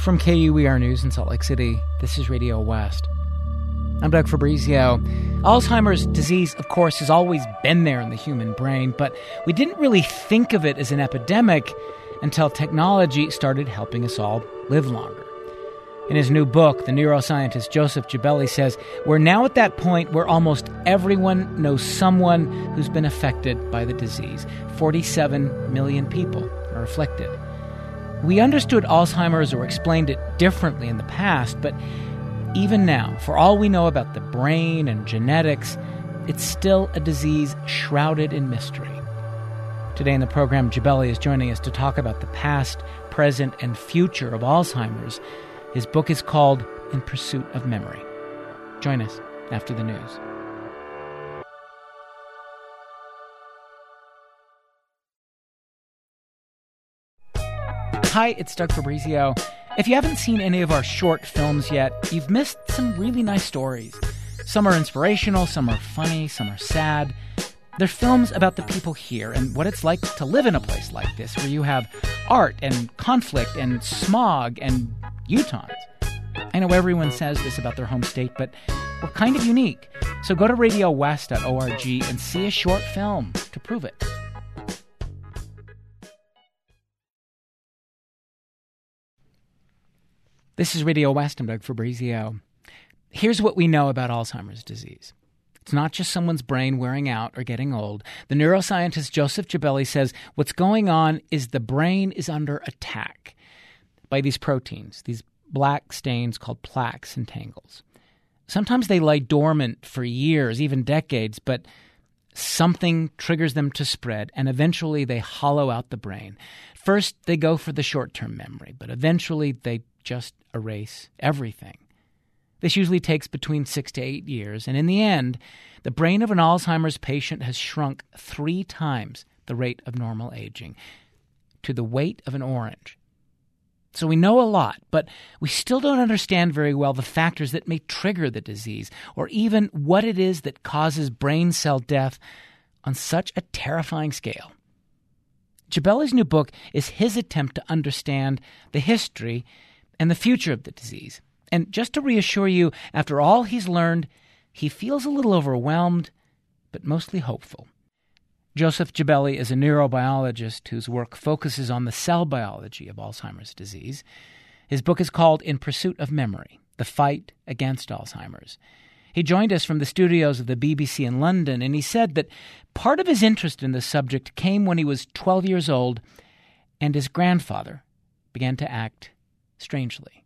From KUER News in Salt Lake City, this is Radio West. I'm Doug Fabrizio. Alzheimer's disease, of course, has always been there in the human brain, but we didn't really think of it as an epidemic until technology started helping us all live longer. In his new book, the neuroscientist Joseph Gibelli says, we're now at that point where almost everyone knows someone who's been affected by the disease. 47 million people are afflicted. We understood Alzheimer's or explained it differently in the past, but even now, for all we know about the brain and genetics, it's still a disease shrouded in mystery. Today in the program, Gibelli is joining us to talk about the past, present, and future of Alzheimer's. His book is called In Pursuit of Memory. Join us after the news. Hi, it's Doug Fabrizio. If you haven't seen any of our short films yet, you've missed some really nice stories. Some are inspirational, some are funny, some are sad. They're films about the people here and what it's like to live in a place like this, where you have art and conflict and smog and Utahns. I know everyone says this about their home state, but we're kind of unique. So go to radiowest.org and see a short film to prove it. This is Radio West. I'm Doug Fabrizio. Here's what we know about Alzheimer's disease. It's not just someone's brain wearing out or getting old. The neuroscientist Joseph Gibelli says what's going on is the brain is under attack by these proteins, these black stains called plaques and tangles. Sometimes they lie dormant for years, even decades, but something triggers them to spread, and eventually they hollow out the brain. First, they go for the short-term memory, but eventually they just erase everything. This usually takes between 6 to 8 years, and in the end, the brain of an Alzheimer's patient has shrunk 3 times the rate of normal aging, to the weight of an orange. So we know a lot, but we still don't understand very well the factors that may trigger the disease, or even what it is that causes brain cell death on such a terrifying scale. Gibelli's new book is his attempt to understand the history and the future of the disease. And just to reassure you, after all he's learned, he feels a little overwhelmed, but mostly hopeful. Joseph Gibelli is a neurobiologist whose work focuses on the cell biology of Alzheimer's disease. His book is called In Pursuit of Memory, The Fight Against Alzheimer's. He joined us from the studios of the BBC in London, and he said that part of his interest in this subject came when he was 12 years old and his grandfather began to act strangely.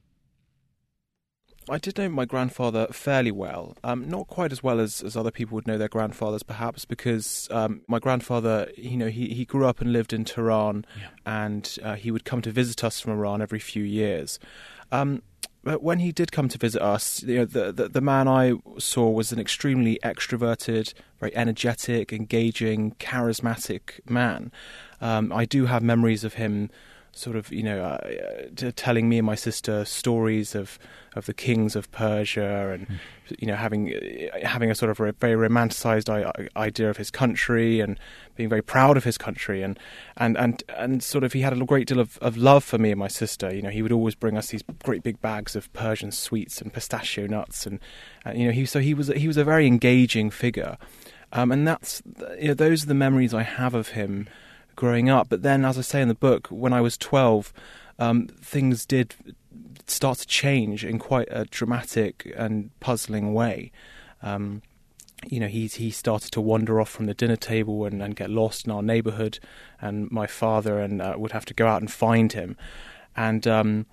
I did know my grandfather fairly well, not quite as well as other people would know their grandfathers, perhaps, because my grandfather, he grew up and lived in Tehran, and he would come to visit us from Iran every few years. But when he did come to visit us, the man I saw was an extremely extroverted, very energetic, engaging, charismatic man. I do have memories of him sort of, telling me and my sister stories of the kings of Persia and, having a sort of a very romanticized idea of his country and being very proud of his country. And sort of he had a great deal of love for me and my sister. He would always bring us these great big bags of Persian sweets and pistachio nuts. And he was a very engaging figure. And that's, those are the memories I have of him growing up. But then, as I say in the book, when I was 12, things did start to change in quite a dramatic and puzzling way. He started to wander off from the dinner table and get lost in our neighbourhood, and my father would have to go out and find him. And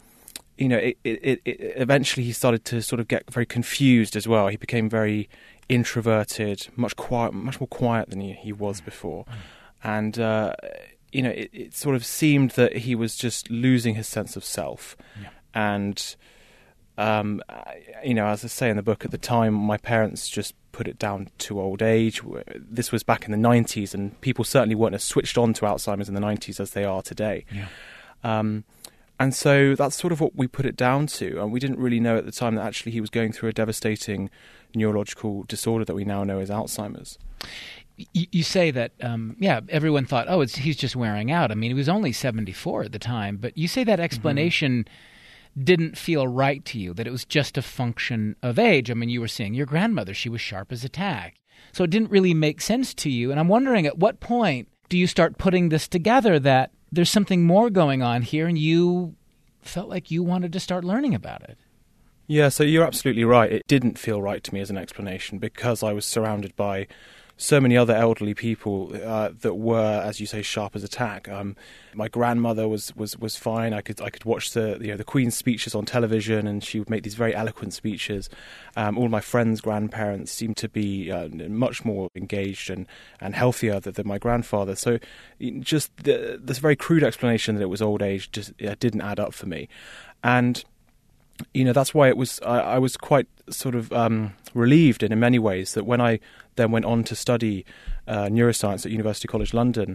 eventually he started to sort of get very confused as well. He became very introverted, much more quiet than he was before. And, it sort of seemed that he was just losing his sense of self. Yeah. And, as I say in the book, at the time, my parents just put it down to old age. This was back in the 90s, and people certainly weren't as switched on to Alzheimer's in the 90s as they are today. Yeah. And so that's sort of what we put it down to. And we didn't really know at the time that actually he was going through a devastating neurological disorder that we now know as Alzheimer's. You say that, everyone thought, he's just wearing out. I mean, he was only 74 at the time. But you say that explanation didn't feel right to you, that it was just a function of age. I mean, you were saying your grandmother, she was sharp as a tack. So it didn't really make sense to you. And I'm wondering, at what point do you start putting this together, that there's something more going on here and you felt like you wanted to start learning about it? Yeah, so you're absolutely right. It didn't feel right to me as an explanation because I was surrounded by so many other elderly people that were, as you say, sharp as a tack. My grandmother was fine. I could watch the Queen's speeches on television, and she would make these very eloquent speeches. All my friends' grandparents seemed to be much more engaged and healthier than my grandfather. So, just this very crude explanation that it was old age just didn't add up for me, and that's why it was. I was quite sort of relieved in many ways that when I then went on to study neuroscience at University College London,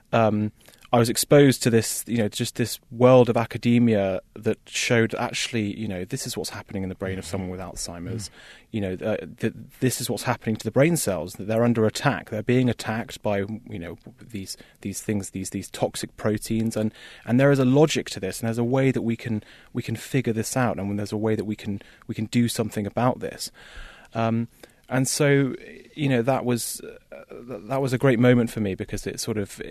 I was exposed to this, just this world of academia that showed actually, this is what's happening in the brain of someone with Alzheimer's. This is what's happening to the brain cells. That they're under attack. They're being attacked by, these things, these toxic proteins, and there is a logic to this, and there's a way that we can figure this out, and when there's a way that we can do something about this. And so, that was a great moment for me because it sort of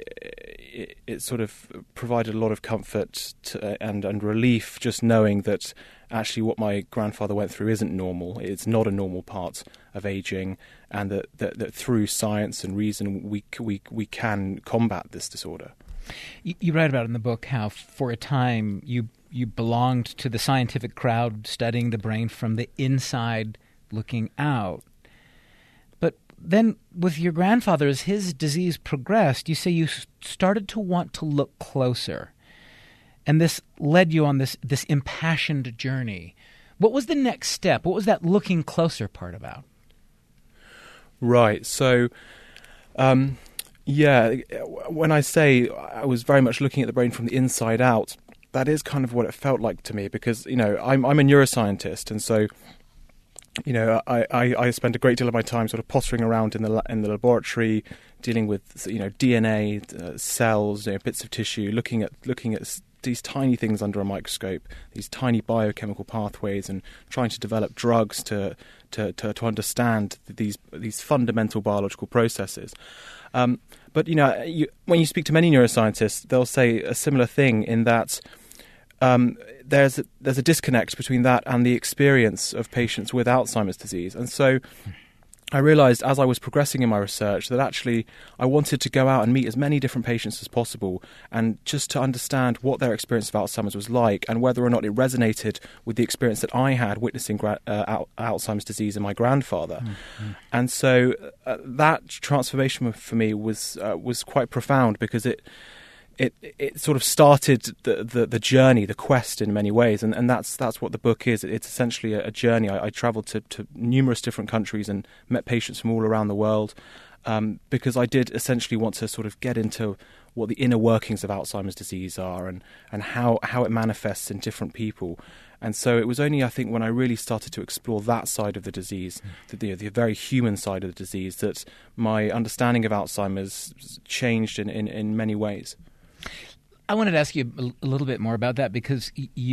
provided a lot of comfort and relief, just knowing that actually what my grandfather went through isn't normal. It's not a normal part of aging, and that through science and reason we can combat this disorder. You write about in the book how for a time you belonged to the scientific crowd studying the brain from the inside looking out. Then with your grandfather, as his disease progressed, you say you started to want to look closer. And this led you on this impassioned journey. What was the next step? What was that looking closer part about? Right. So, when I say I was very much looking at the brain from the inside out, that is kind of what it felt like to me because, I'm a neuroscientist, and so I spend a great deal of my time sort of pottering around in the laboratory, dealing with DNA, cells, bits of tissue, looking at these tiny things under a microscope, these tiny biochemical pathways, and trying to develop drugs to understand these fundamental biological processes. But when you speak to many neuroscientists, they'll say a similar thing in that. There's a disconnect between that and the experience of patients with Alzheimer's disease. And so I realised as I was progressing in my research that actually I wanted to go out and meet as many different patients as possible and just to understand what their experience of Alzheimer's was like and whether or not it resonated with the experience that I had witnessing Alzheimer's disease in my grandfather. Mm-hmm. And so that transformation for me was quite profound because it sort of started the journey, the quest in many ways, and that's what the book is. It's essentially a journey. I travelled to numerous different countries and met patients from all around the world because I did essentially want to sort of get into what the inner workings of Alzheimer's disease are and how it manifests in different people. And so it was only, I think, when I really started to explore that side of the disease, the very human side of the disease, that my understanding of Alzheimer's changed in many ways. I wanted to ask you a little bit more about that because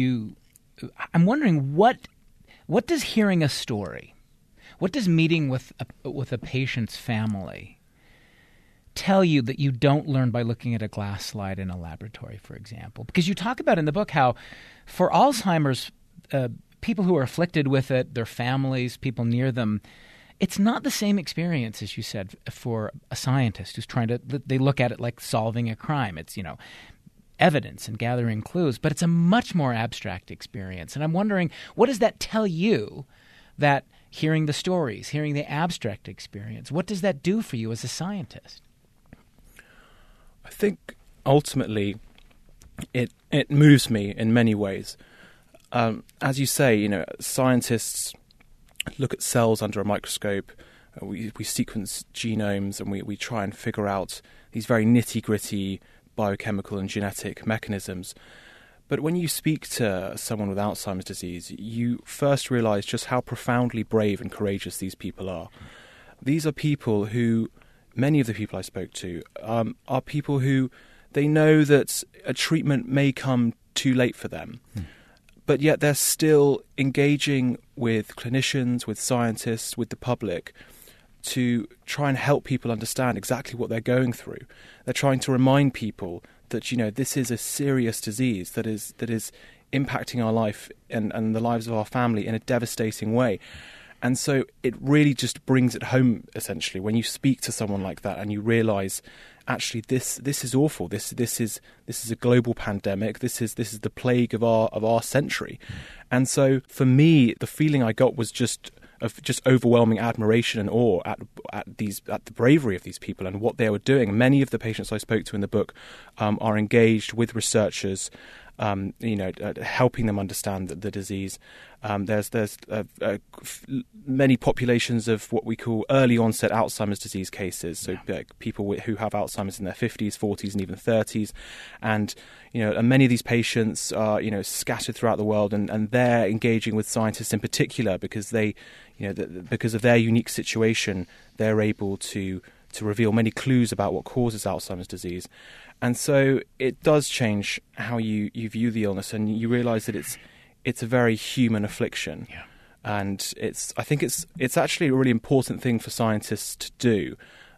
I'm wondering what does hearing a story, what does meeting with a patient's family tell you that you don't learn by looking at a glass slide in a laboratory, for example? Because you talk about in the book how for Alzheimer's, people who are afflicted with it, their families, people near them, it's not the same experience, as you said, for a scientist who's they look at it like solving a crime. It's, evidence and gathering clues, but it's a much more abstract experience. And I'm wondering, what does that tell you, that hearing the stories, hearing the abstract experience, what does that do for you as a scientist? I think ultimately it moves me in many ways. As you say, scientists look at cells under a microscope, we sequence genomes, and we try and figure out these very nitty-gritty biochemical and genetic mechanisms. But when you speak to someone with Alzheimer's disease, you first realise just how profoundly brave and courageous these people are. These are people who, many of the people I spoke to, are people who they know that a treatment may come too late for them. but yet they're still engaging with clinicians, with scientists, with the public to try and help people understand exactly what they're going through. They're trying to remind people that, this is a serious disease that is impacting our life and the lives of our family in a devastating way. And so it really just brings it home, essentially, when you speak to someone like that and you realise, actually, this is awful. This is a global pandemic. This is the plague of our century. And so for me, the feeling I got was just overwhelming admiration and awe at the bravery of these people and what they were doing. Many of the patients I spoke to in the book are engaged with researchers, helping them understand the disease. There's many populations of what we call early onset Alzheimer's disease cases, so people who have Alzheimer's in their 50s, 40s, and even 30s, and many of these patients are scattered throughout the world, and they're engaging with scientists in particular because they, because of their unique situation, they're able to reveal many clues about what causes Alzheimer's disease. And so it does change how you view the illness, and you realise that it's a very human affliction. Yeah. And I think it's actually a really important thing for scientists to do.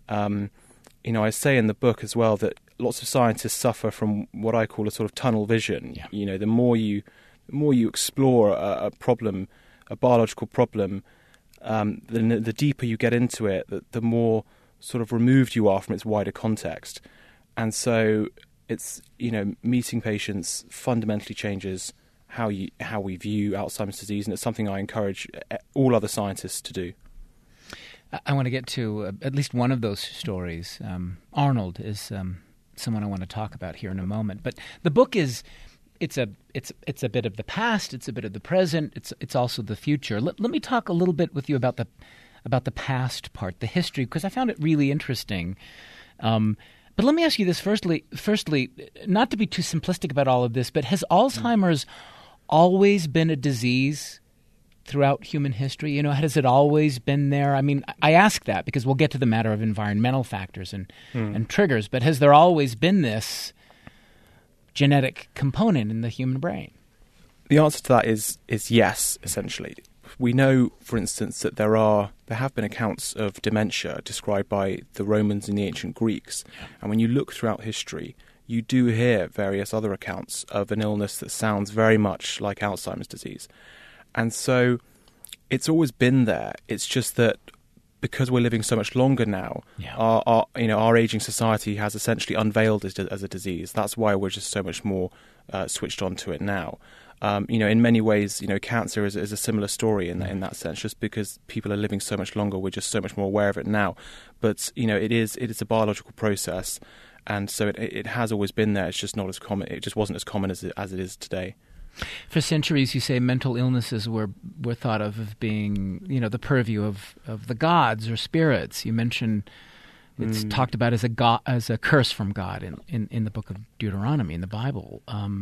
I say in the book as well that lots of scientists suffer from what I call a sort of tunnel vision. Yeah. The more you explore a problem, a biological problem, the deeper you get into it, the more sort of removed you are from its wider context. And so it's, meeting patients fundamentally changes how we view Alzheimer's disease, and it's something I encourage all other scientists to do. I want to get to at least one of those stories. Arnold is someone I want to talk about here in a moment. But the book it's a bit of the past, it's a bit of the present, it's also the future. Let me talk a little bit with you about the past part, the history, because I found it really interesting. But let me ask you this firstly, not to be too simplistic about all of this, but has Alzheimer's always been a disease throughout human history? Has it always been there? I mean, I ask that because we'll get to the matter of environmental factors and triggers, but has there always been this genetic component in the human brain? The answer to that is yes, essentially. We know, for instance, that there have been accounts of dementia described by the Romans and the ancient Greeks. And when you look throughout history, you do hear various other accounts of an illness that sounds very much like Alzheimer's disease. And so it's always been there. It's just that because we're living so much longer now, our aging society has essentially unveiled it as a disease. That's why we're just so much more switched on to it now. In many ways, cancer is a similar story in that sense. Just because people are living so much longer, we're just so much more aware of it now. But it is a biological process, and so it has always been there. It's just not as common. It just wasn't as common as it is today. For centuries, you say mental illnesses were thought of being the purview of the gods or spirits. You mentioned it's talked about as a curse from God in the book of Deuteronomy in the Bible.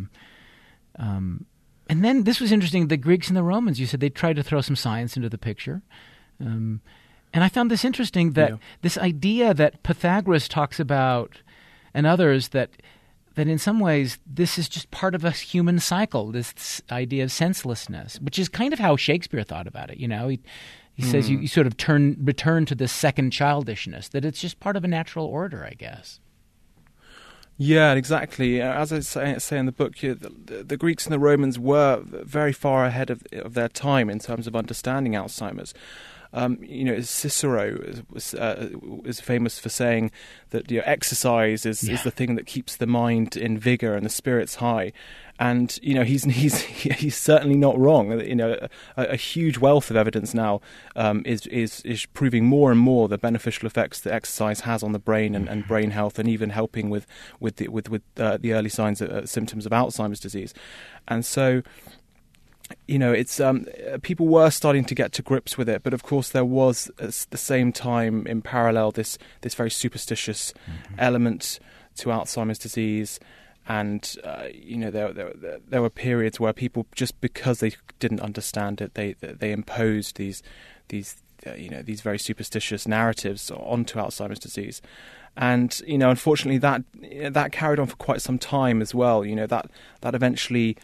And then this was interesting, the Greeks and the Romans, you said they tried to throw some science into the picture. And I found this interesting, that this idea that Pythagoras talks about and others, that in some ways this is just part of a human cycle, this idea of senselessness, which is kind of how Shakespeare thought about it. He says you sort of return to this second childishness, that it's just part of a natural order, I guess. Yeah, exactly. As I say in the book, the Greeks and the Romans were very far ahead of their time in terms of understanding Alzheimer's. Cicero is famous for saying that exercise is the thing that keeps the mind in vigor and the spirits high. And he's certainly not wrong. A huge wealth of evidence now is proving more and more the beneficial effects that exercise has on the brain and brain health, and even helping with the early signs symptoms of Alzheimer's disease. And so, it's people were starting to get to grips with it, but of course there was at the same time in parallel this very superstitious element to Alzheimer's disease. And there were periods where people, just because they didn't understand it, they imposed these very superstitious narratives onto Alzheimer's disease. And unfortunately that carried on for quite some time as well. That eventually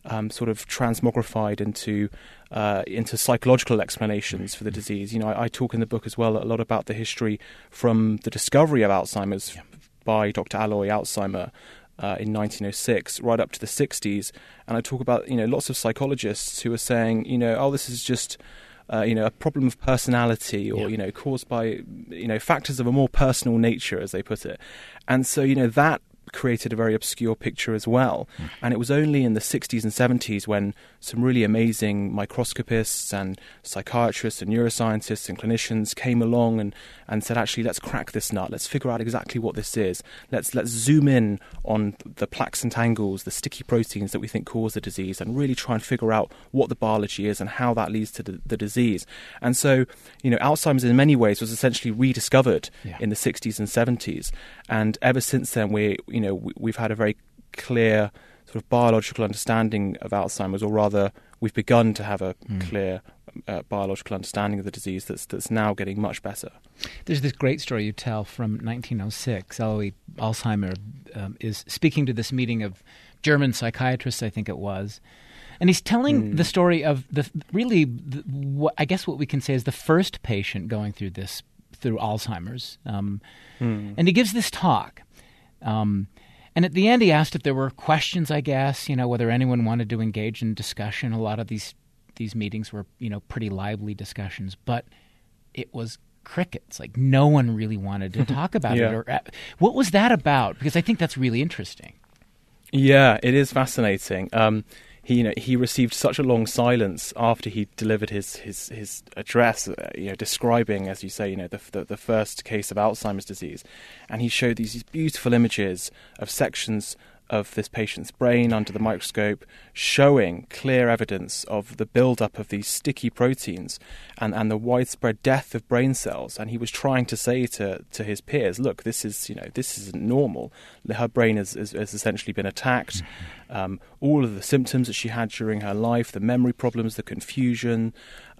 sort of transmogrified into psychological explanations for the disease. I talk in the book as well a lot about the history from the discovery of Alzheimer's by Dr. Alois Alzheimer in 1906 right up to the 60s, and I talk about lots of psychologists who are saying this is just a problem of personality, or caused by factors of a more personal nature, as they put it. And so that created a very obscure picture as well. And it was only in the 60s and 70s when some really amazing microscopists and psychiatrists and neuroscientists and clinicians came along and said, actually, let's crack this nut. Let's figure out exactly what this is. Let's zoom in on the plaques and tangles, the sticky proteins that we think cause the disease, and really try and figure out what the biology is and how that leads to the disease. And so, Alzheimer's in many ways was essentially rediscovered in the 60s and 70s. And ever since then, we've had a very clear sort of biological understanding of Alzheimer's, or rather, we've begun to have a clear biological understanding of the disease that's now getting much better. There's this great story you tell from 1906. Alois Alzheimer is speaking to this meeting of German psychiatrists, I think it was, and he's telling the story of I guess what we can say is the first patient going through Alzheimer's, and he gives this talk. And at the end, he asked if there were questions, I guess, whether anyone wanted to engage in discussion. A lot of these meetings were, pretty lively discussions, but it was crickets. Like, no one really wanted to talk about it. Or, what was that about? Because I think that's really interesting. Yeah, it is fascinating. He received such a long silence after he delivered his address, describing, as you say, the first case of Alzheimer's disease, and he showed these beautiful images of sections of this patient's brain under the microscope, showing clear evidence of the build-up of these sticky proteins and the widespread death of brain cells. And he was trying to say to his peers, look, this isn't normal. Her brain has essentially been attacked. All of the symptoms that she had during her life, the memory problems, the confusion,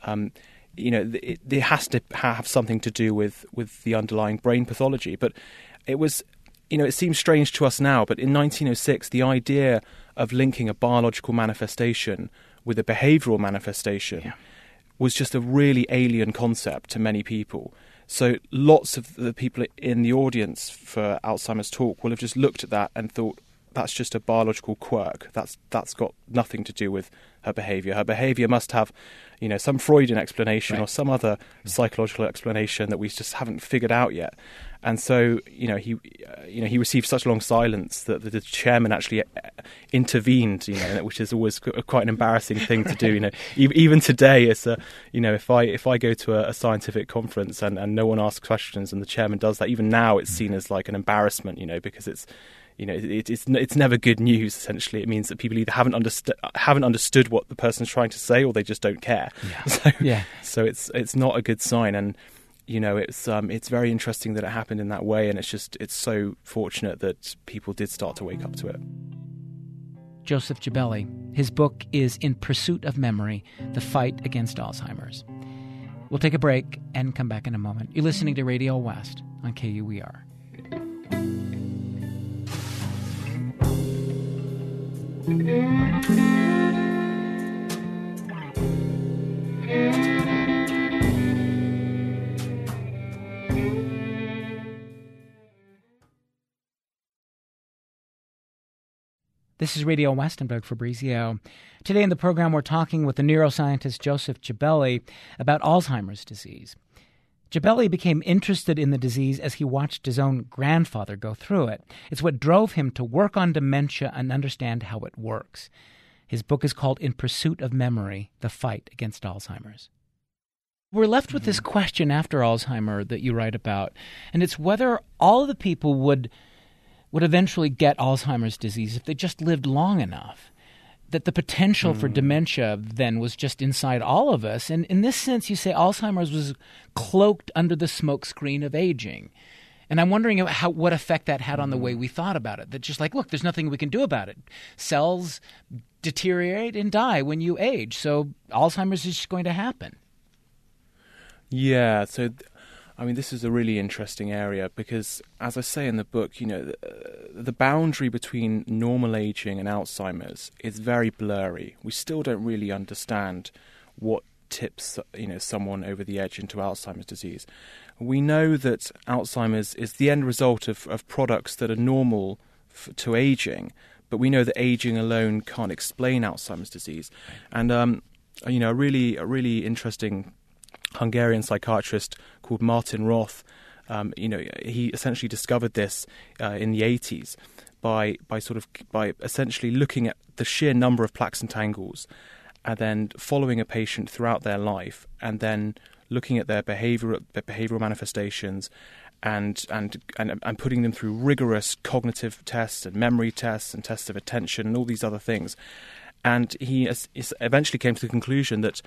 it has to have something to do with the underlying brain pathology. But it was... it seems strange to us now, but in 1906, the idea of linking a biological manifestation with a behavioural manifestation was just a really alien concept to many people. So lots of the people in the audience for Alzheimer's talk will have just looked at that and thought, that's just a biological quirk. That's got nothing to do with her behaviour. Her behaviour must have, some Freudian explanation or some other psychological explanation that we just haven't figured out yet. And so, he received such long silence that the chairman actually intervened, which is always quite an embarrassing thing to do. Even today, it's if I go to a scientific conference and no one asks questions and the chairman does that, even now it's seen as like an embarrassment, because it's. It's never good news. Essentially, it means that people either haven't understood what the person's trying to say, or they just don't care. So it's not a good sign. And it's very interesting that it happened in that way. And it's so fortunate that people did start to wake up to it. Joseph Gibelli. His book is In Pursuit of Memory: The Fight Against Alzheimer's. We'll take a break and come back in a moment. You're listening to Radio West on KUER. This is Radio West. I'm Doug Fabrizio. Today in the program, we're talking with the neuroscientist Joseph Gibelli about Alzheimer's disease. Gibelli became interested in the disease as he watched his own grandfather go through it. It's what drove him to work on dementia and understand how it works. His book is called In Pursuit of Memory: The Fight Against Alzheimer's. We're left with this question after Alzheimer that you write about, and it's whether all of the people would eventually get Alzheimer's disease if they just lived long enough. That the potential for dementia then was just inside all of us. And in this sense, you say Alzheimer's was cloaked under the smokescreen of aging. And I'm wondering what effect that had on the way we thought about it. That just like, look, there's nothing we can do about it. Cells deteriorate and die when you age. So Alzheimer's is just going to happen. Yeah, so I mean, this is a really interesting area because, as I say in the book, you know, the boundary between normal aging and Alzheimer's is very blurry. We still don't really understand what tips, you know, someone over the edge into Alzheimer's disease. We know that Alzheimer's is the end result of products that are normal to aging, but we know that aging alone can't explain Alzheimer's disease. And you know, a really interesting Hungarian psychiatrist called Martin Roth, you know, he essentially discovered this in the 80s by essentially looking at the sheer number of plaques and tangles, and then following a patient throughout their life, and then looking at their behavioral manifestations, and putting them through rigorous cognitive tests and memory tests and tests of attention and all these other things. And he eventually came to the conclusion that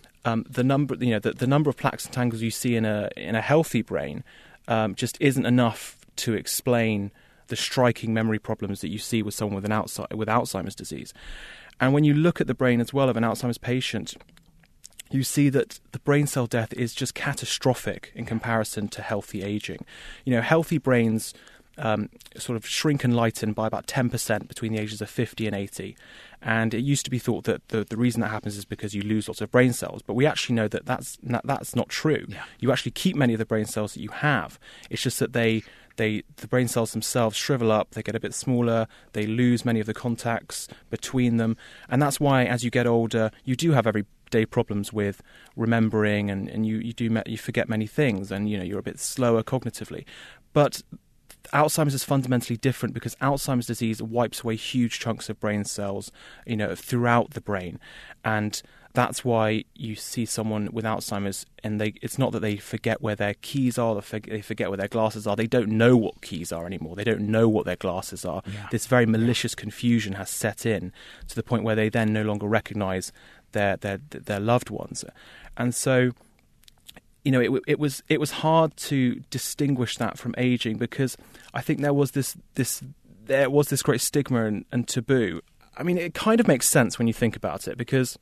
the number of plaques and tangles you see in a healthy brain just isn't enough to explain the striking memory problems that you see with someone with Alzheimer's disease. And when you look at the brain as well of an Alzheimer's patient, you see that the brain cell death is just catastrophic in comparison to healthy aging. You know, healthy brains sort of shrink and lighten by about 10% between the ages of 50 and 80. And it used to be thought that the reason that happens is because you lose lots of brain cells. But we actually know that that's not true. Yeah. You actually keep many of the brain cells that you have. It's just that the brain cells themselves shrivel up, they get a bit smaller, they lose many of the contacts between them. And that's why, as you get older, you do have everyday problems with remembering, and you forget many things, and, you know, you're a bit slower cognitively. But Alzheimer's is fundamentally different because Alzheimer's disease wipes away huge chunks of brain cells, you know, throughout the brain. And that's why you see someone with Alzheimer's and it's not that they forget where their keys are, they forget where their glasses are. They don't know what keys are anymore. They don't know what their glasses are. Yeah. This very malicious confusion has set in to the point where they then no longer recognize their loved ones. And so, you know, it was hard to distinguish that from aging because I think there was this great stigma and taboo. I mean, it kind of makes sense when you think about it because,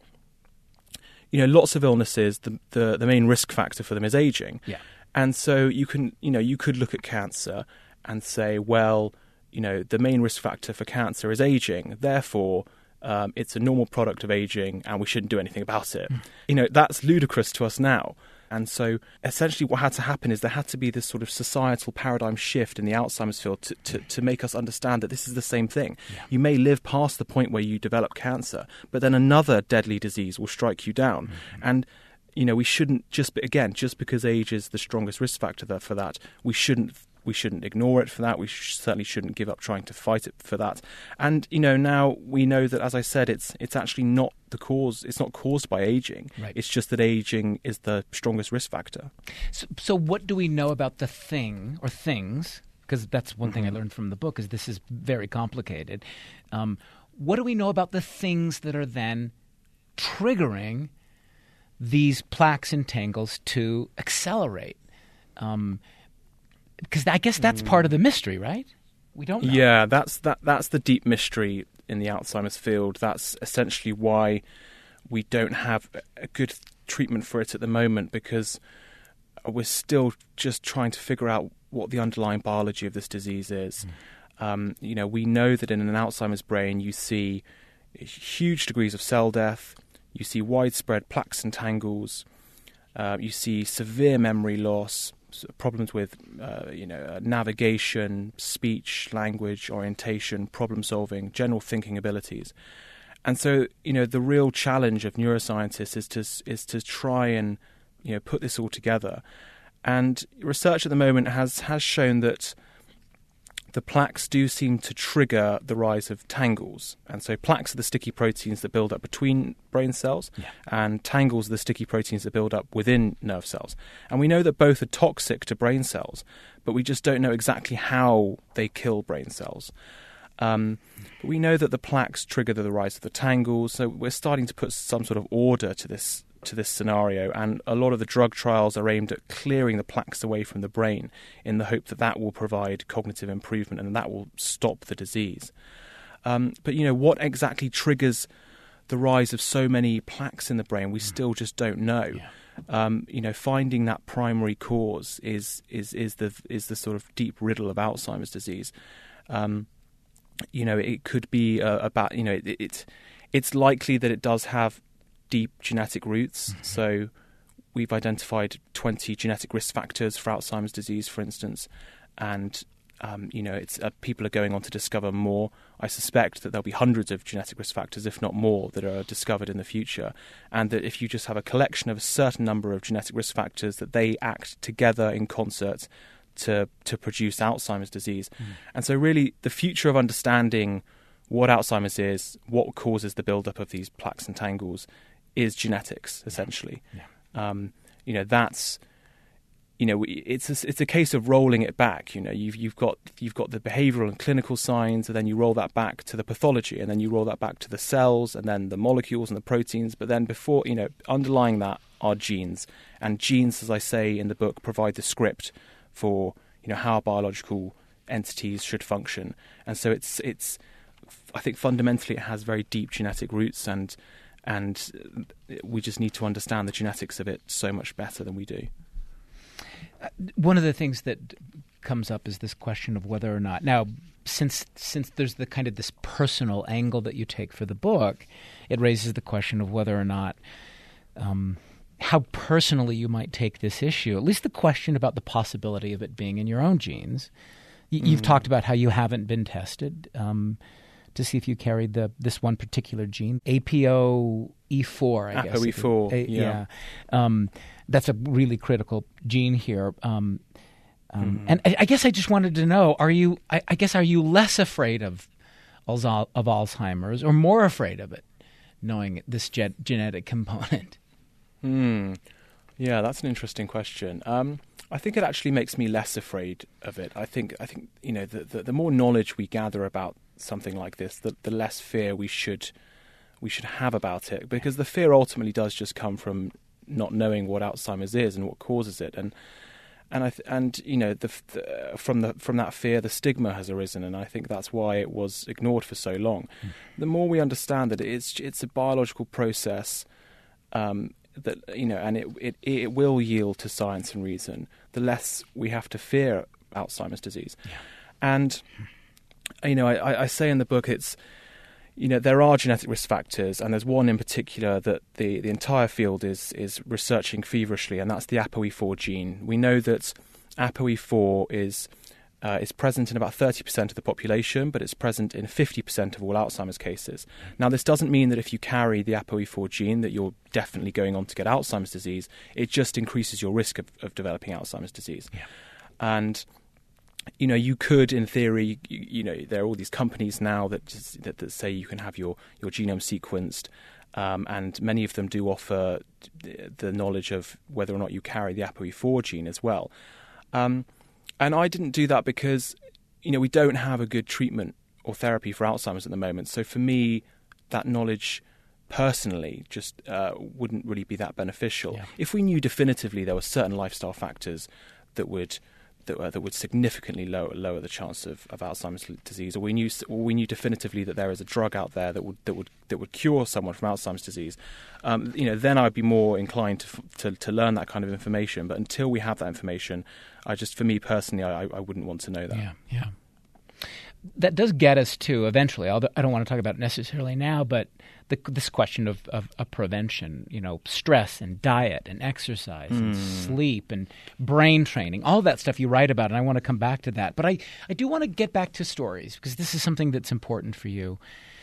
you know, lots of illnesses, the main risk factor for them is aging. Yeah. And so you could look at cancer and say, well, you know, the main risk factor for cancer is aging, therefore it's a normal product of aging and we shouldn't do anything about it. You know, that's ludicrous to us now. And so essentially what had to happen is there had to be this sort of societal paradigm shift in the Alzheimer's field to make us understand that this is the same thing. Yeah. You may live past the point where you develop cancer, but then another deadly disease will strike you down. Mm-hmm. And, you know, we shouldn't just because age is the strongest risk factor for that, we shouldn't ignore it for that. We certainly shouldn't give up trying to fight it for that. And, you know, now we know that, as I said, it's actually not the cause. It's not caused by aging. Right. It's just that aging is the strongest risk factor. So what do we know about the thing or things? Because that's one thing I learned from the book is this is very complicated. What do we know about the things that are then triggering these plaques and tangles to accelerate? Because I guess that's part of the mystery, right? We don't know. Yeah, that's the deep mystery in the Alzheimer's field. That's essentially why we don't have a good treatment for it at the moment, because we're still just trying to figure out what the underlying biology of this disease is. You know, we know that in an Alzheimer's brain you see huge degrees of cell death, you see widespread plaques and tangles, you see severe memory loss, problems with navigation, speech, language, orientation, problem solving, general thinking abilities. And so, you know, the real challenge of neuroscientists is to try and, you know, put this all together. And research at the moment has shown that the plaques do seem to trigger the rise of tangles. And so plaques are the sticky proteins that build up between brain cells, and tangles are the sticky proteins that build up within nerve cells. And we know that both are toxic to brain cells, but we just don't know exactly how they kill brain cells. But we know that the plaques trigger the rise of the tangles, so we're starting to put some sort of order to this scenario, and a lot of the drug trials are aimed at clearing the plaques away from the brain in the hope that that will provide cognitive improvement and that will stop the disease. But, you know, what exactly triggers the rise of so many plaques in the brain, we still just don't know. finding that primary cause is the sort of deep riddle of Alzheimer's disease. It could be about it's likely that it does have deep genetic roots. Mm-hmm. So we've identified 20 genetic risk factors for Alzheimer's disease, for instance, and people are going on to discover more. I suspect that there'll be hundreds of genetic risk factors, if not more, that are discovered in the future. And that if you just have a collection of a certain number of genetic risk factors, that they act together in concert to produce Alzheimer's disease. Mm. And so really the future of understanding what Alzheimer's is, what causes the buildup of these plaques and tangles, is genetics, essentially. Yeah. That's... it's a case of rolling it back. You've got the behavioural and clinical signs, and then you roll that back to the pathology, and then you roll that back to the cells, and then the molecules and the proteins. But then underlying that are genes, and genes, as I say in the book, provide the script for how biological entities should function. And so it's I think fundamentally it has very deep genetic roots, and we just need to understand the genetics of it so much better than we do. One of the things that comes up is this question of whether or not, now, since there's the kind of this personal angle that you take for the book, it raises the question of whether or not how personally you might take this issue, at least the question about the possibility of it being in your own genes. You've talked about how you haven't been tested to see if you carried this one particular gene, APOE4, I guess. APOE4, yeah. That's a really critical gene here. And I guess I just wanted to know, are you less afraid of Alzheimer's or more afraid of it, knowing this genetic component? Yeah, that's an interesting question. I think it actually makes me less afraid of it. I think the more knowledge we gather about something like this, the less fear we should have about it, because the fear ultimately does just come from not knowing what Alzheimer's is and what causes it, and from that fear, the stigma has arisen, and I think that's why it was ignored for so long. The more we understand that it's a biological process, that and it will yield to science and reason, the less we have to fear Alzheimer's disease. Yeah. And I say in the book, it's there are genetic risk factors, and there's one in particular that the entire field is researching feverishly, and that's the APOE4 gene. We know that APOE4 is present in about 30% of the population, but it's present in 50% of all Alzheimer's cases. Now, this doesn't mean that if you carry the APOE4 gene that you're definitely going on to get Alzheimer's disease. It just increases your risk of developing Alzheimer's disease. Yeah. And you could, in theory, there are all these companies now that say you can have your genome sequenced, and many of them do offer the knowledge of whether or not you carry the APOE4 gene as well. And I didn't do that because, we don't have a good treatment or therapy for Alzheimer's at the moment. So for me, that knowledge personally just wouldn't really be that beneficial. Yeah. If we knew definitively there were certain lifestyle factors that would significantly lower the chance of Alzheimer's disease, or we knew definitively that there is a drug out there that would cure someone from Alzheimer's disease, then I'd be more inclined to learn that kind of information. But until we have that information, for me personally, I wouldn't want to know that. Yeah. That does get us to eventually, although I don't want to talk about it necessarily now, but this question of prevention, stress and diet and exercise and sleep and brain training, all that stuff you write about, and I want to come back to that. But I do want to get back to stories, because this is something that's important for you,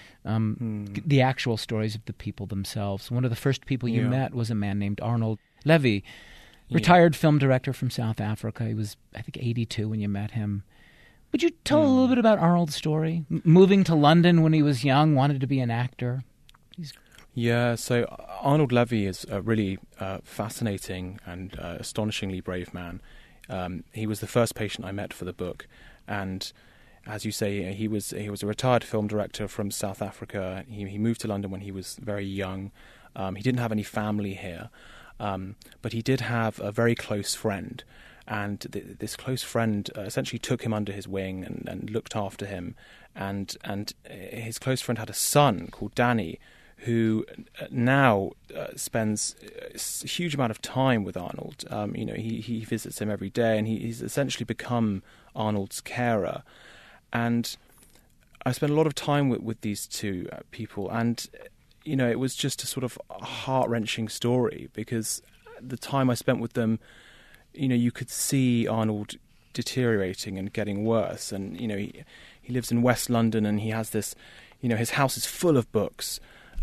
the actual stories of the people themselves. One of the first people you met was a man named Arnold Levy, retired film director from South Africa. He was, I think, 82 when you met him. Would you tell a little bit about Arnold's story? Moving to London when he was young, wanted to be an actor. Yeah, so Arnold Levy is a really fascinating and astonishingly brave man. He was the first patient I met for the book, and as you say, he was a retired film director from South Africa. He moved to London when he was very young. He didn't have any family here, but he did have a very close friend. And this close friend essentially took him under his wing and looked after him. And his close friend had a son called Danny, who now spends a huge amount of time with Arnold. He visits him every day, and he's essentially become Arnold's carer. And I spent a lot of time with these two people, and it was just a sort of heart-wrenching story, because the time I spent with them, you could see Arnold deteriorating and getting worse. And he lives in West London, and he has this, his house is full of books.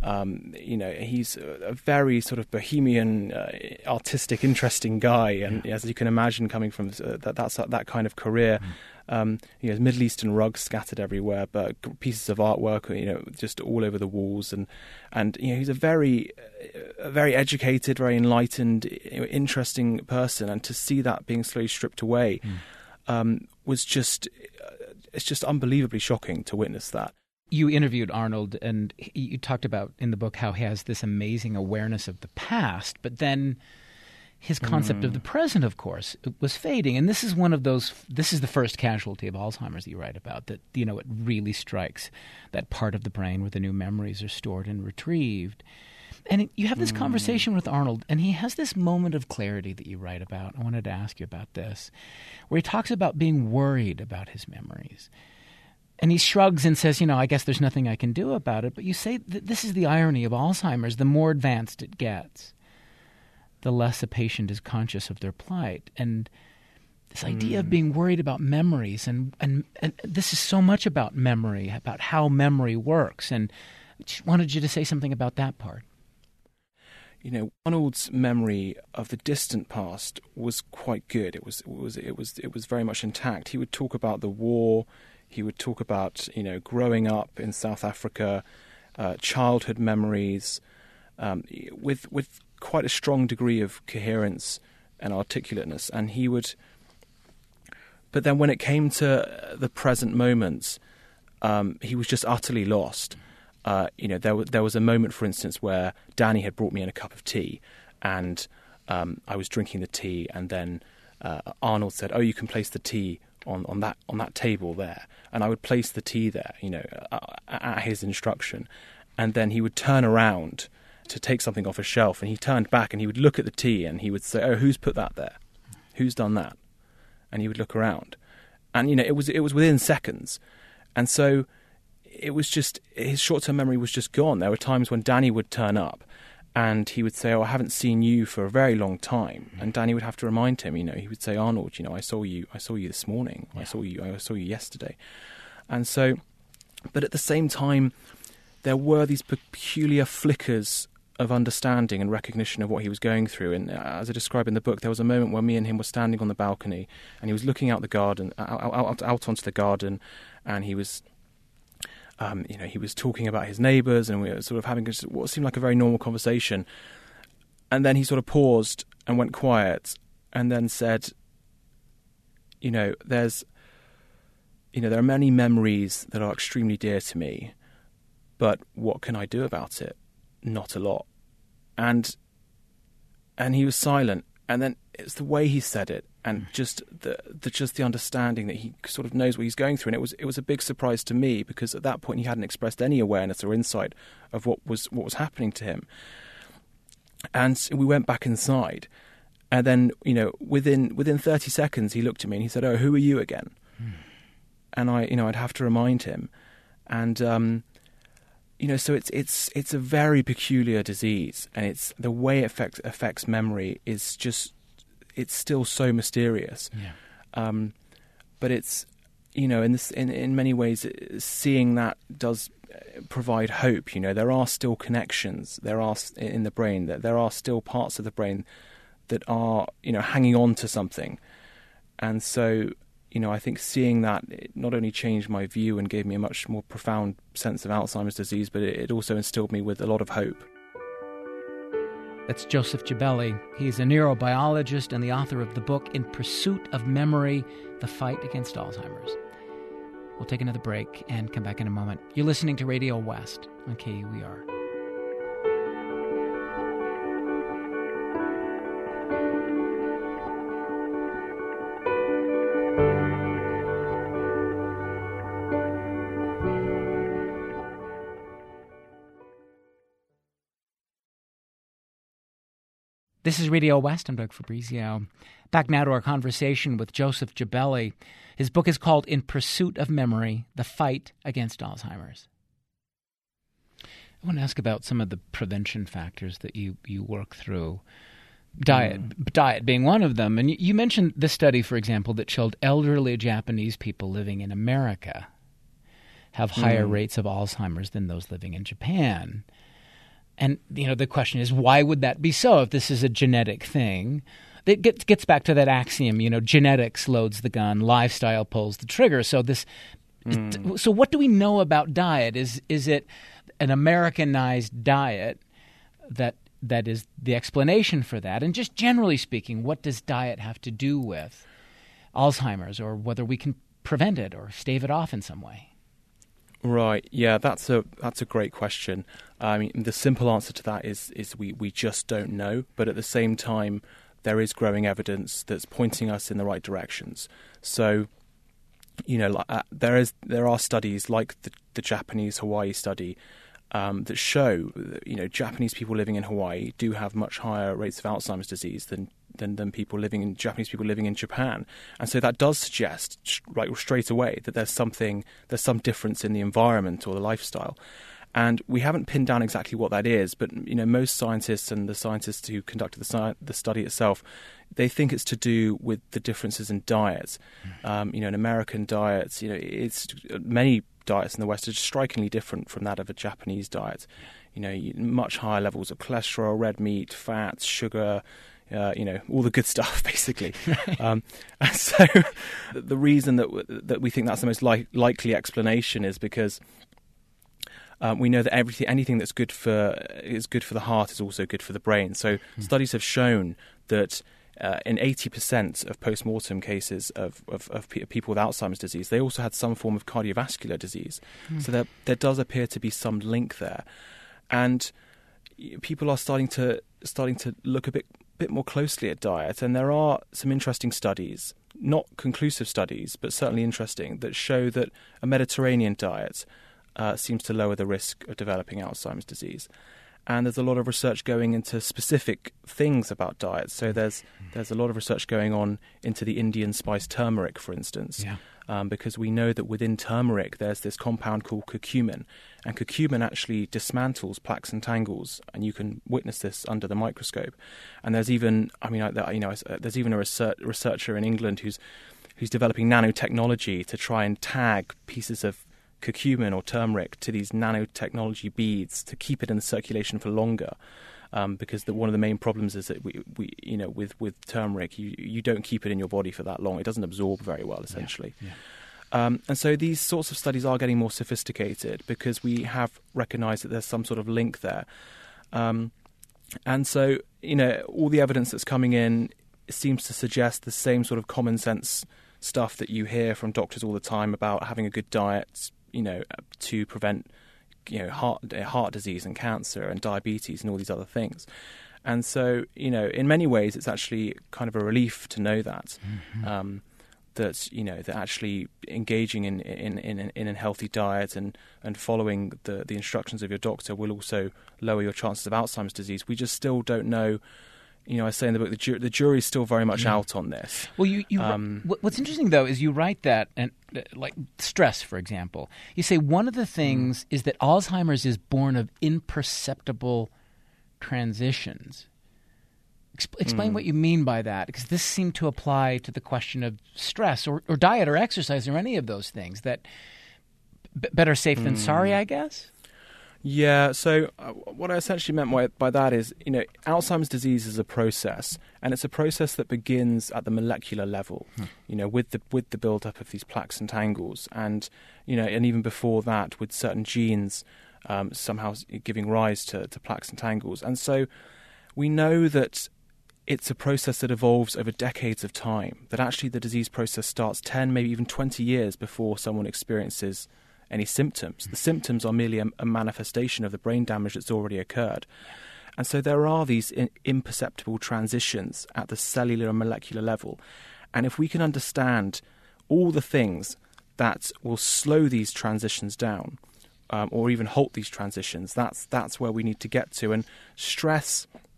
He's a very sort of bohemian, artistic, interesting guy, and as you can imagine, coming from that kind of career. Middle Eastern rugs scattered everywhere, but pieces of artwork, just all over the walls, and he's a very educated, very enlightened, interesting person, and to see that being slowly stripped away was just it's just unbelievably shocking to witness that. You interviewed Arnold, and you talked about in the book how he has this amazing awareness of the past, but then his concept of the present, of course, was fading. And this is the first casualty of Alzheimer's that you write about, that, it really strikes that part of the brain where the new memories are stored and retrieved. And you have this conversation with Arnold, and he has this moment of clarity that you write about. I wanted to ask you about this, where he talks about being worried about his memories. And he shrugs and says, I guess there's nothing I can do about it. But you say that this is the irony of Alzheimer's. The more advanced it gets, the less a patient is conscious of their plight. And this idea of being worried about memories, and this is so much about memory, about how memory works. And I just wanted you to say something about that part. Arnold's memory of the distant past was quite good. It was very much intact. He would talk about the war. He would talk about, growing up in South Africa, childhood memories, with quite a strong degree of coherence and articulateness. And but then when it came to the present moments, he was just utterly lost. There was a moment, for instance, where Danny had brought me in a cup of tea, and I was drinking the tea, and then Arnold said, "Oh, you can place the tea on that table there," and I would place the tea there, at his instruction, and then he would turn around to take something off a shelf, and he turned back and he would look at the tea and he would say, "Oh, who's put that there? Who's done that?" And he would look around, and it was within seconds, and so it was just, his short-term memory was just gone. There were times when Danny would turn up, and he would say, "Oh, I haven't seen you for a very long time," and Danny would have to remind him. He would say, "Arnold, I saw you this morning. Yeah. I saw you yesterday," and so, but at the same time, there were these peculiar flickers of understanding and recognition of what he was going through. And as I describe in the book, there was a moment where me and him were standing on the balcony, and he was looking out the garden, out onto the garden, and he was, he was talking about his neighbours, and we were sort of having what seemed like a very normal conversation. And then he sort of paused and went quiet, and then said, there are many memories that are extremely dear to me, but what can I do about it? Not a lot. And he was silent, and then it's the way he said it, and just the understanding that he sort of knows what he's going through. And it was a big surprise to me, because at that point he hadn't expressed any awareness or insight of what was happening to him. And we went back inside, and then within 30 seconds he looked at me and he said, "Oh, who are you again?" And I'd have to remind him, and so it's a very peculiar disease, and it's the way it affects memory is just, it's still so mysterious. Yeah. But it's, in many ways, seeing that does provide hope. There are still connections. There are in the brain, that there are still parts of the brain that are, hanging on to something. And so, I think seeing that, it not only changed my view and gave me a much more profound sense of Alzheimer's disease, but it also instilled me with a lot of hope. That's Joseph Gibelli. He's a neurobiologist and the author of the book In Pursuit of Memory, The Fight Against Alzheimer's. We'll take another break and come back in a moment. You're listening to Radio West on KUER. This is Radio West. I'm Doug Fabrizio. Back now to our conversation with Joseph Gibelli. His book is called In Pursuit of Memory, The Fight Against Alzheimer's. I want to ask about some of the prevention factors that you work through. Diet being one of them. And you mentioned this study, for example, that showed elderly Japanese people living in America have higher rates of Alzheimer's than those living in Japan. And, the question is, why would that be so if this is a genetic thing? It gets back to that axiom, genetics loads the gun, lifestyle pulls the trigger. So so what do we know about diet? Is it an Americanized diet that is the explanation for that? And just generally speaking, what does diet have to do with Alzheimer's, or whether we can prevent it or stave it off in some way? Right. Yeah, that's a great question. I mean, the simple answer to that is we just don't know. But at the same time, there is growing evidence that's pointing us in the right directions. So, there are studies like the Japanese Hawaii study that show that, Japanese people living in Hawaii do have much higher rates of Alzheimer's disease than Japanese people living in Japan. And so that does suggest straight away that there's some difference in the environment or the lifestyle. And we haven't pinned down exactly what that is, but most scientists and the scientists who conducted the study itself, they think it's to do with the differences in diets. In American diets, it's many diets in the West are strikingly different from that of a Japanese diet. Much higher levels of cholesterol, red meat, fats, sugar, all the good stuff, basically. And so the reason that we think that's the most likely explanation is because we know that anything that's good for the heart is also good for the brain. So studies have shown that in 80% of post-mortem cases of people with Alzheimer's disease, they also had some form of cardiovascular disease. So there does appear to be some link there, and people are starting to look a bit more closely at diet. And there are some interesting studies, not conclusive studies, but certainly interesting, that show that a Mediterranean diet seems to lower the risk of developing Alzheimer's disease. And there's a lot of research going into specific things about diet. So there's a lot of research going on into the Indian spice turmeric, for instance, because we know that within turmeric there's this compound called curcumin, and curcumin actually dismantles plaques and tangles, and you can witness this under the microscope. And there's even, there's even a researcher in England who's developing nanotechnology to try and tag pieces of curcumin or turmeric to these nanotechnology beads to keep it in the circulation for longer, because one of the main problems is that we with turmeric you don't keep it in your body for that long. It doesn't absorb very well, essentially. And so these sorts of studies are getting more sophisticated because we have recognised that there's some sort of link there. And so all the evidence that's coming in seems to suggest the same sort of common sense stuff that you hear from doctors all the time about having a good diet, to prevent, heart disease and cancer and diabetes and all these other things. And so, in many ways, it's actually kind of a relief to know that, that actually engaging in a healthy diet and following the instructions of your doctor will also lower your chances of Alzheimer's disease. We just still don't know. I say in the book, the jury's still very much out on this. Well, what's interesting, though, is you write that, and like stress, for example. You say one of the things is that Alzheimer's is born of imperceptible transitions. Explain what you mean by that, because this seemed to apply to the question of stress or diet or exercise or any of those things, that better safe than sorry, I guess? Yeah, so what I essentially meant by that is, Alzheimer's disease is a process, and it's a process that begins at the molecular level, with the build-up of these plaques and tangles, and and even before that, with certain genes somehow giving rise to plaques and tangles. And so we know that it's a process that evolves over decades of time, that actually the disease process starts 10, maybe even 20 years before someone experiences any symptoms. The symptoms are merely a manifestation of the brain damage that's already occurred. And so there are these imperceptible transitions at the cellular and molecular level. And if we can understand all the things that will slow these transitions down, or even halt these transitions, that's where we need to get to. And stress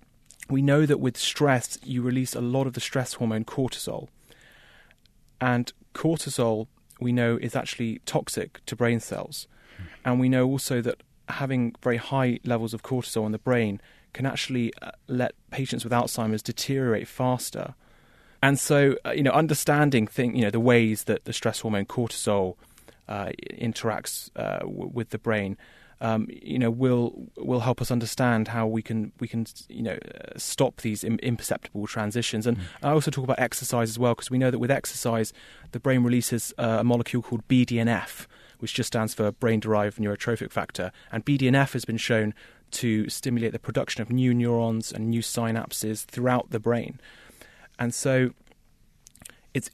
we know that with stress, you release a lot of the stress hormone cortisol. And cortisol, we know, is actually toxic to brain cells. And we know also that having very high levels of cortisol in the brain can actually let patients with Alzheimer's deteriorate faster. And so, understanding the ways that the stress hormone cortisol interacts with the brain, will help us understand how we can stop these imperceptible transitions. And I also talk about exercise as well, because we know that with exercise, the brain releases a molecule called BDNF, which just stands for brain-derived neurotrophic factor. And BDNF has been shown to stimulate the production of new neurons and new synapses throughout the brain. And so the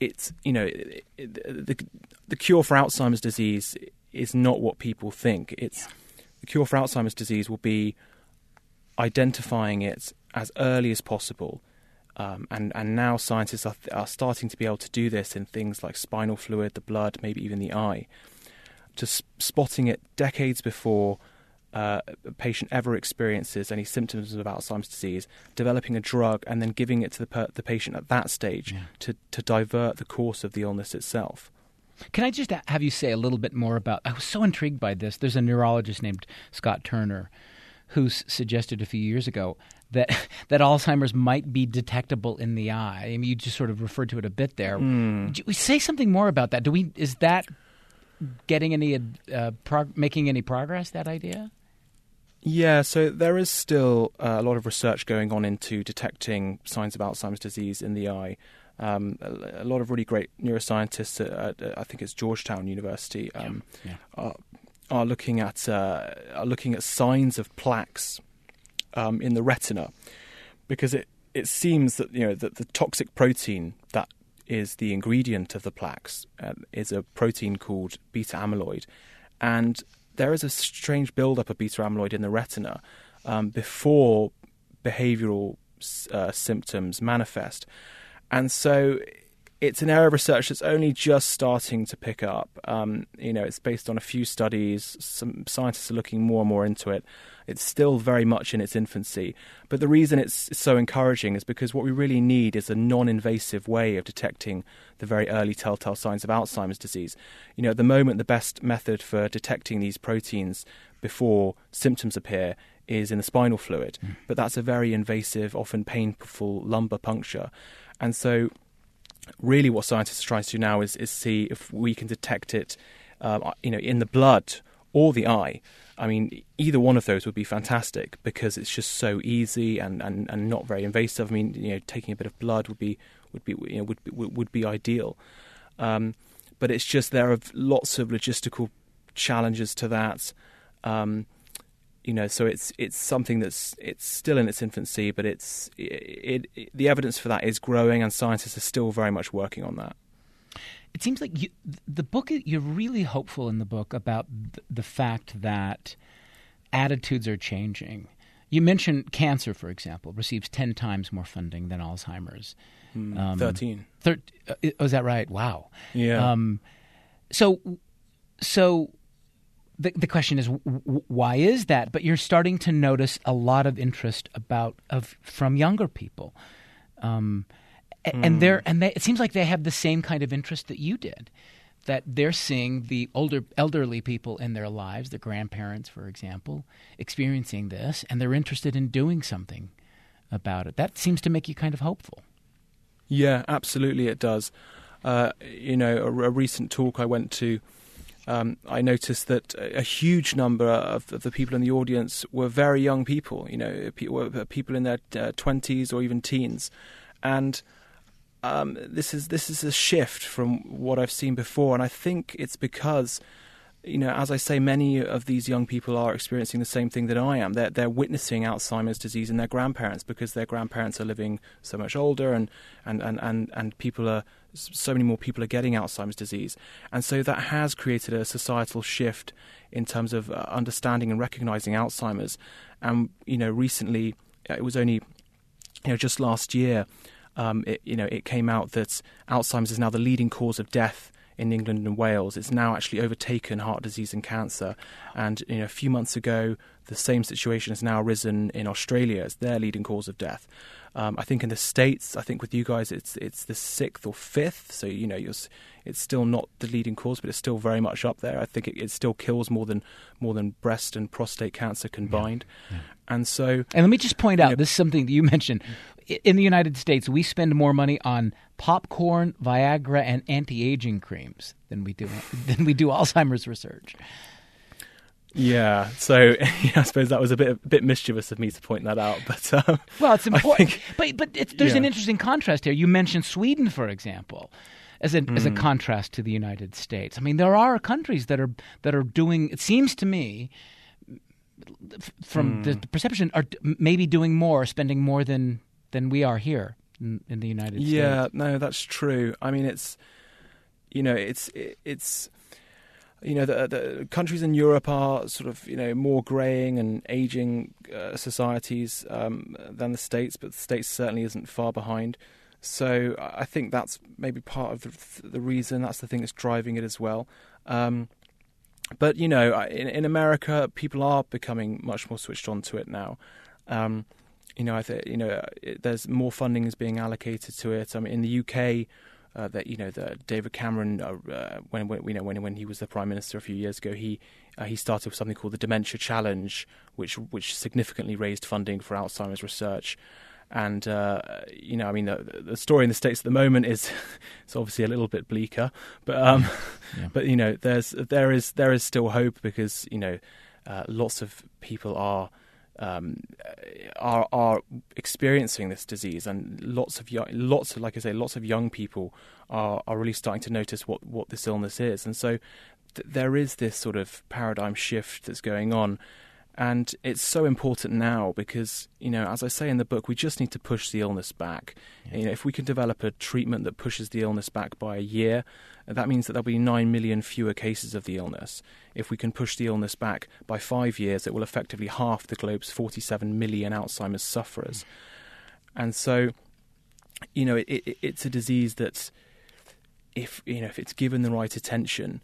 cure for Alzheimer's disease is not what people think. The cure for Alzheimer's disease will be identifying it as early as possible. And now scientists are starting to be able to do this in things like spinal fluid, the blood, maybe even the eye, just spotting it decades before a patient ever experiences any symptoms of Alzheimer's disease, developing a drug and then giving it to the patient at that stage to divert the course of the illness itself. Can I just have you say a little bit more about, I was so intrigued by this. There's a neurologist named Scott Turner who suggested a few years ago that Alzheimer's might be detectable in the eye. I mean, you just sort of referred to it a bit there. Do we say something more about that? Is that getting any making any progress, that idea? Yeah, so there is still a lot of research going on into detecting signs of Alzheimer's disease in the eye. A lot of really great neuroscientists at I think it's Georgetown University are looking at signs of plaques in the retina, because it seems that that the toxic protein that is the ingredient of the plaques is a protein called beta amyloid, and there is a strange buildup of beta amyloid in the retina before behavioral symptoms manifest. And so it's an area of research that's only just starting to pick up. It's based on a few studies. Some scientists are looking more and more into it. It's still very much in its infancy. But the reason it's so encouraging is because what we really need is a non-invasive way of detecting the very early telltale signs of Alzheimer's disease. At the moment, the best method for detecting these proteins before symptoms appear is in the spinal fluid. But that's a very invasive, often painful lumbar puncture. And so really what scientists are trying to do now is see if we can detect it in the blood or the eye. I mean, either one of those would be fantastic because it's just so easy and not very invasive. I mean, taking a bit of blood would be ideal. But it's just there are lots of logistical challenges to that. So it's something it's still in its infancy, but the evidence for that is growing, and scientists are still very much working on that. It seems like you're really hopeful in the book about the fact that attitudes are changing. You mentioned cancer, for example, receives 10 times more funding than Alzheimer's. 13. Is that right? Wow. Yeah. So the question is, why is that? But you're starting to notice a lot of interest from younger people. And it seems like they have the same kind of interest that you did, that they're seeing the elderly people in their lives, the grandparents, for example, experiencing this, and they're interested in doing something about it. That seems to make you kind of hopeful. Yeah, absolutely it does. A recent talk I went to, I noticed that a huge number of the people in the audience were very young people, people in their 20s or even teens. And this is a shift from what I've seen before, and I think it's because, as I say, many of these young people are experiencing the same thing that I am. They're witnessing Alzheimer's disease in their grandparents because their grandparents are living so much older, and so many more people are getting Alzheimer's disease, and so that has created a societal shift in terms of understanding and recognizing Alzheimer's. And recently, it was only just last year. It came out that Alzheimer's is now the leading cause of death in England and Wales. It's now actually overtaken heart disease and cancer. And a few months ago, the same situation has now arisen in Australia as their leading cause of death. I think in the States, I think with you guys, it's the 6th or 5th. So it's still not the leading cause, but it's still very much up there. I think it still kills more than breast and prostate cancer combined. Yeah. And let me just point out, this is something that you mentioned. In the United States, we spend more money on popcorn, Viagra, and anti-aging creams than we do Alzheimer's research. Yeah, so I suppose that was a bit mischievous of me to point that out, but well, it's important. But there's an interesting contrast here. You mentioned Sweden, for example, as a contrast to the United States. I mean, there are countries that are doing. It seems to me, from the perception, are maybe doing more, spending more than we are here in the United States. Yeah, no, that's true. I mean, it's the countries in Europe are sort of, more greying and aging societies than the States, but the States certainly isn't far behind. So I think that's maybe part of the reason. That's the thing that's driving it as well. But, in America, people are becoming much more switched on to it now. There's more funding is being allocated to it. I mean, in the UK, that David Cameron, when he was the Prime Minister a few years ago, he started with something called the Dementia Challenge, which significantly raised funding for Alzheimer's research. And the story in the States at the moment is it's obviously a little bit bleaker, but but there is still hope, because lots of people are experiencing this disease, and lots of young people are really starting to notice what this illness is, and so there is this sort of paradigm shift that's going on, and it's so important now because as I say in the book, we just need to push the illness back. Yeah. If we can develop a treatment that pushes the illness back by a year, that means that there'll be 9 million fewer cases of the illness. If we can push the illness back by 5 years, it will effectively halve the globe's 47 million Alzheimer's sufferers. And so, it's a disease that, if it's given the right attention,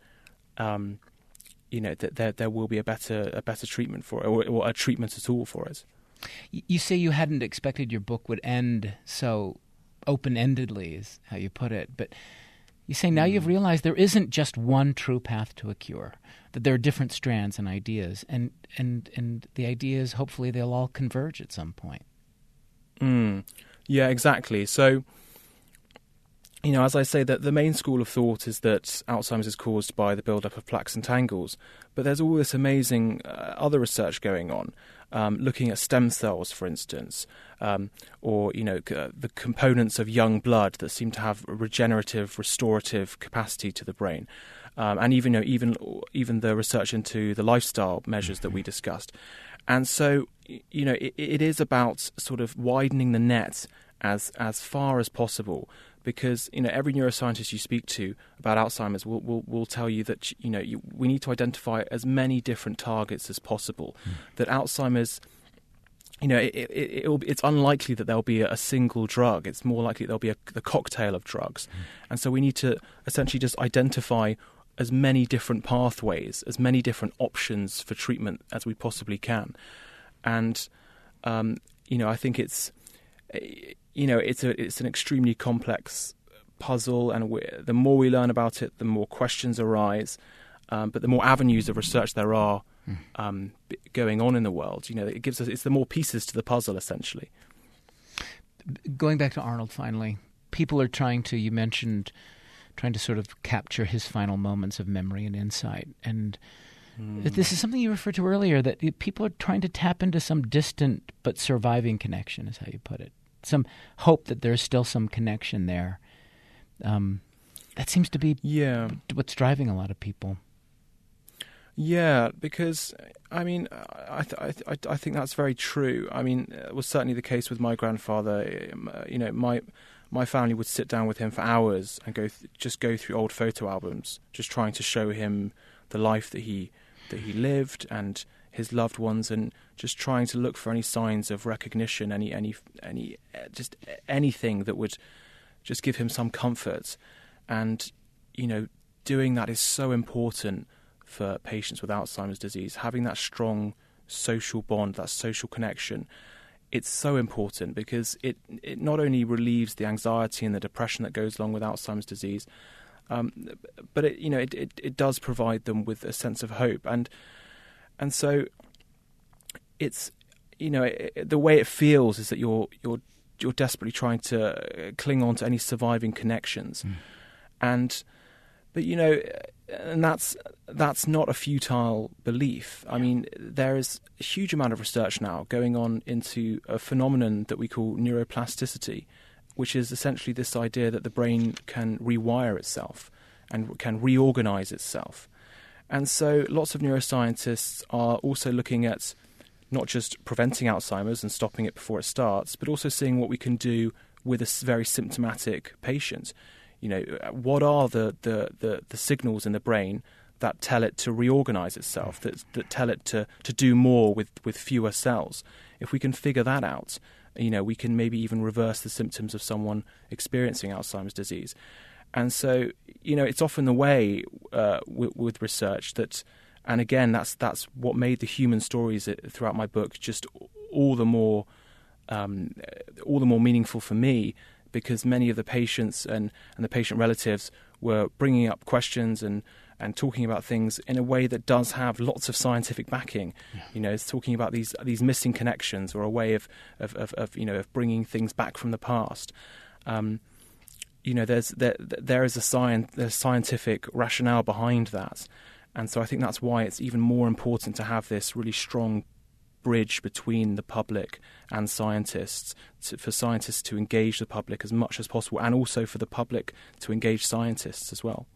that there will be a better treatment for it, or a treatment at all for it. You say you hadn't expected your book would end so open-endedly, is how you put it, but you say now you've realized there isn't just one true path to a cure, that there are different strands and ideas, and the ideas, hopefully, they'll all converge at some point. Yeah, exactly. So, as I say, that the main school of thought is that Alzheimer's is caused by the build-up of plaques and tangles, but there's all this amazing other research going on, looking at stem cells, for instance, or the components of young blood that seem to have a regenerative, restorative capacity to the brain, and even the research into the lifestyle measures that we discussed. And so, it is about sort of widening the net as far as possible. Because every neuroscientist you speak to about Alzheimer's will tell you that we need to identify as many different targets as possible. That Alzheimer's, it's unlikely that there'll be a single drug. It's more likely there'll be the cocktail of drugs, and so we need to essentially just identify as many different pathways, as many different options for treatment as we possibly can. And I think it's an extremely complex puzzle, and the more we learn about it, the more questions arise. But the more avenues of research there are going on in the world, it's the more pieces to the puzzle, essentially. Going back to Arnold, finally, people are trying to sort of capture his final moments of memory and insight, and this is something you referred to earlier, that people are trying to tap into some distant but surviving connection, is how you put it. Some hope that there's still some connection there. That seems to be what's driving a lot of people. Yeah, because I mean, I think that's very true. I mean, it was certainly the case with my grandfather. My family would sit down with him for hours and go through old photo albums, just trying to show him the life that he lived and his loved ones, and just trying to look for any signs of recognition, anything that would just give him some comfort. And doing that is so important for patients with Alzheimer's disease. Having that strong social bond, that social connection, it's so important because it not only relieves the anxiety and the depression that goes along with Alzheimer's disease, but it does provide them with a sense of hope, and so it's the way it feels is that you're desperately trying to cling on to any surviving connections, and that's not a futile belief. I mean, there is a huge amount of research now going on into a phenomenon that we call neuroplasticity, which is essentially this idea that the brain can rewire itself and can reorganize itself. And so lots of neuroscientists are also looking at not just preventing Alzheimer's and stopping it before it starts, but also seeing what we can do with a very symptomatic patient. What are the signals in the brain that tell it to reorganize itself, that tell it to do more with fewer cells? If we can figure that out, we can maybe even reverse the symptoms of someone experiencing Alzheimer's disease. And so, it's often the way with research that, and again, that's what made the human stories throughout my book just all the more meaningful for me, because many of the patients and the patient relatives were bringing up questions and talking about things in a way that does have lots of scientific backing. It's talking about these missing connections, or a way of bringing things back from the past. There is there's scientific rationale behind that, and so I think that's why it's even more important to have this really strong bridge between the public and scientists, for scientists to engage the public as much as possible, and also for the public to engage scientists as well.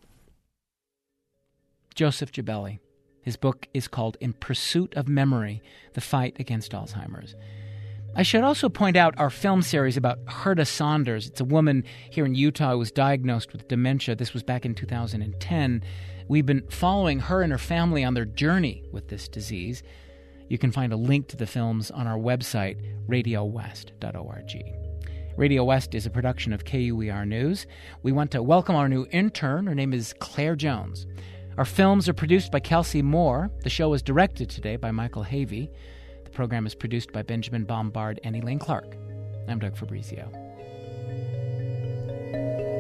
Joseph Gibelli. His book is called In Pursuit of Memory, The Fight Against Alzheimer's. I should also point out our film series about Herta Saunders. It's a woman here in Utah who was diagnosed with dementia. This was back in 2010. We've been following her and her family on their journey with this disease. You can find a link to the films on our website, radiowest.org. Radio West is a production of KUER News. We want to welcome our new intern. Her name is Claire Jones. Our films are produced by Kelsey Moore. The show is directed today by Michael Havey. The program is produced by Benjamin Bombard and Elaine Clark. I'm Doug Fabrizio.